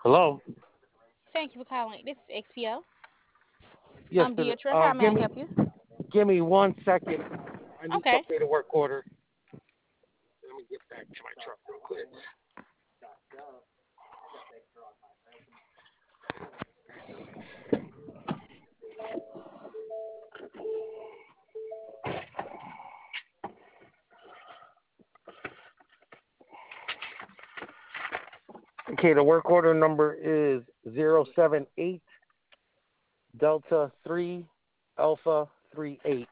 Hello. Thank you for calling. This is XPO. Yes, I'm sir. Deidre. How may Give I me help you? give me 1 second. I need to Okay. update a work order. Let me get back to my truck real quick. Okay, the work order number is 078 Delta 3 Alpha 38.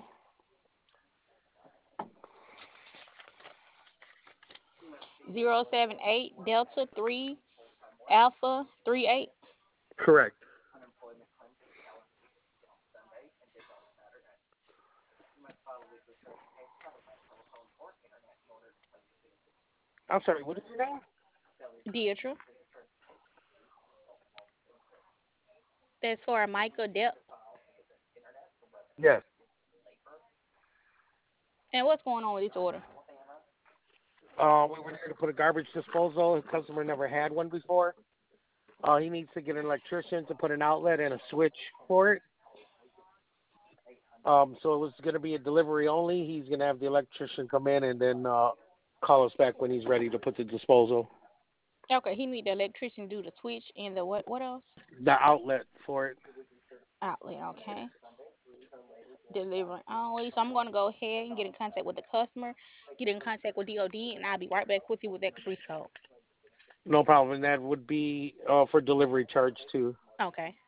078 Delta 3 Alpha 38. Correct. I'm sorry. What is your name? Deidre. That's for Michael Depp. Yes. And what's going on with this order? We were there to put a garbage disposal. His customer never had one before. He needs to get an electrician to put an outlet and a switch for it. So it was going to be a delivery only. He's going to have the electrician come in and then call us back when he's ready to put the disposal, Okay, he need the electrician to do the switch and the what else? the outlet for it. Outlet, okay. Delivering only. So I'm gonna go ahead and get in contact with the customer, get in contact with DOD, and I'll be right back with you with that caprice code. No problem. And that would be for delivery charge too. Okay.